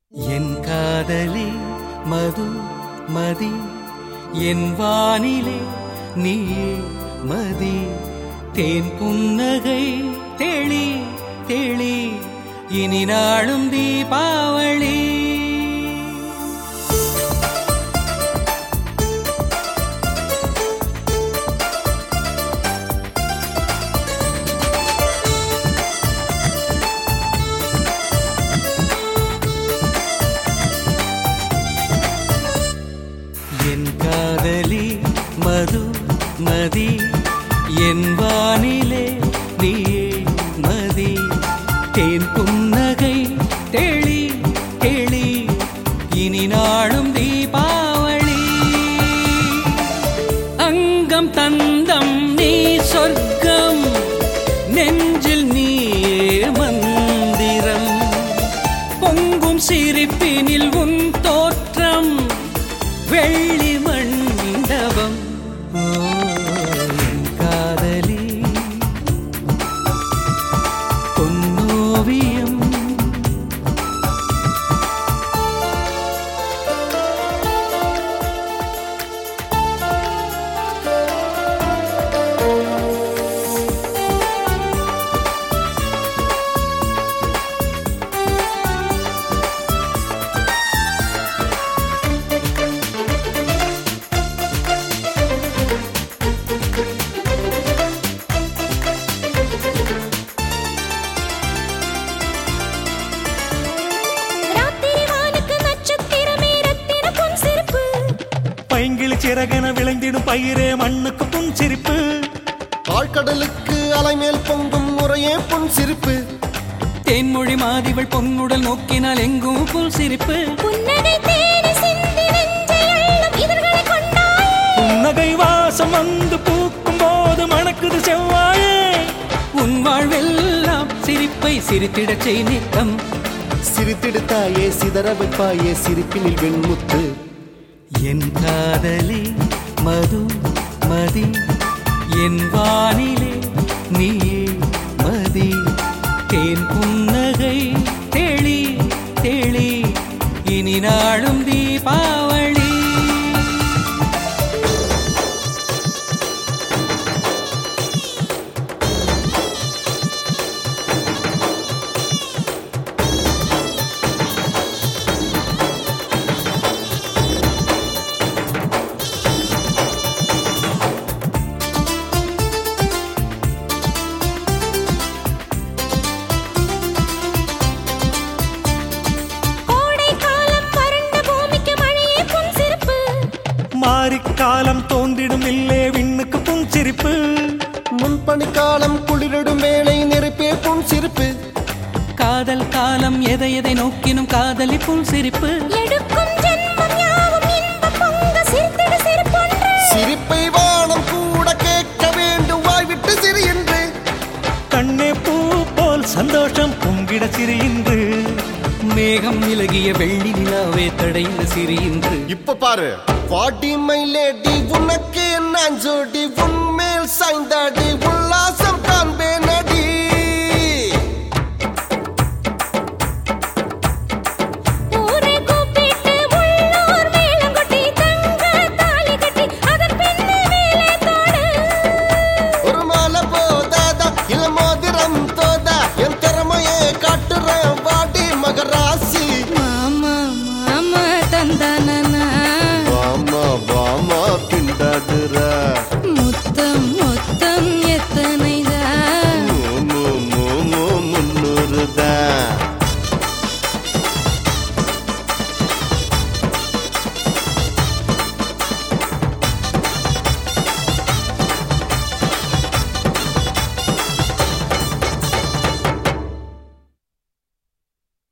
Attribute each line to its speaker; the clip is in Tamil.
Speaker 1: என் காதலி மது மதி என் வானிலே நீயே மதி தேன் புன்னகை தெளி தெளி இனி நாளும் தீபாவளி. என் காதலி மது மதி என் வானிலே நீயே மதி தேன் புன்னகை தெளி தெளி இனி நாளும் தீபாவளி. அங்கம் தந்தம் நீ சொர்க்கம் நெஞ்சில் நீயே மந்திரம் பொங்கும் சிரிப்பினில் உன் தோற்றம் வெள்ளி மண்டபம். என் காதலி பொன்னோவியம்.
Speaker 2: பைங்கிளி சிறகென விளைந்திடும் பயிரே மண்ணுக்கு புன் சிரிப்பு.
Speaker 3: ஆழ்கடலுக்கு அலைமேல் பொங்கும் முறையே புன் சிரிப்பு.
Speaker 1: தேன்மொழி மாதிவள் பொன்னுடல் நோக்கினால் எங்கும் புல் சிரிப்பு.
Speaker 2: புன்னகை வாசம் வந்து பூக்கும் போது மணக்குது செவ்வாயே.
Speaker 1: உன் வாழ்வெல்லாம் சிரிப்பை சிரித்திடச் செய் நித்தம்.
Speaker 3: சிரித்திடுத்தாயே சிதற வைப்பாயே சிரிப்பினில் வெண்முத்து.
Speaker 1: என் காதலி மது மதி என் வானிலே நீயே மதி தேன் புன்னகை தெளி தெளி இனி நாளும் தீபாவளி.
Speaker 2: மாரிக்காலம் தோன்றிடும் இல்லே விண்ணுக்கு புன் சிரிப்பு.
Speaker 3: முன்பனிக்காலம் குளிரிடும் வேளை நெருப்பே புன் சிரிப்பு.
Speaker 1: காதல் காலம் எதை எதை நோக்கினும் காதலி புல் சிரிப்பு.
Speaker 3: சிரிப்பை வானம் கூட கேட்க வேண்டும் வாய்விட்டு சிரி என்று.
Speaker 2: கண்ணே பூ போல் சந்தோஷம் பொங்கிட சிரி இன்று.
Speaker 1: மேகம் விலகிய வெள்ளி நிலாவே தடைந்த சிரி இன்று.
Speaker 3: இப்ப பாரு வாடி மை லேடி உனக்கு நான் ஜோடி உன்மேல் சாய்ந்தாடி உள்ள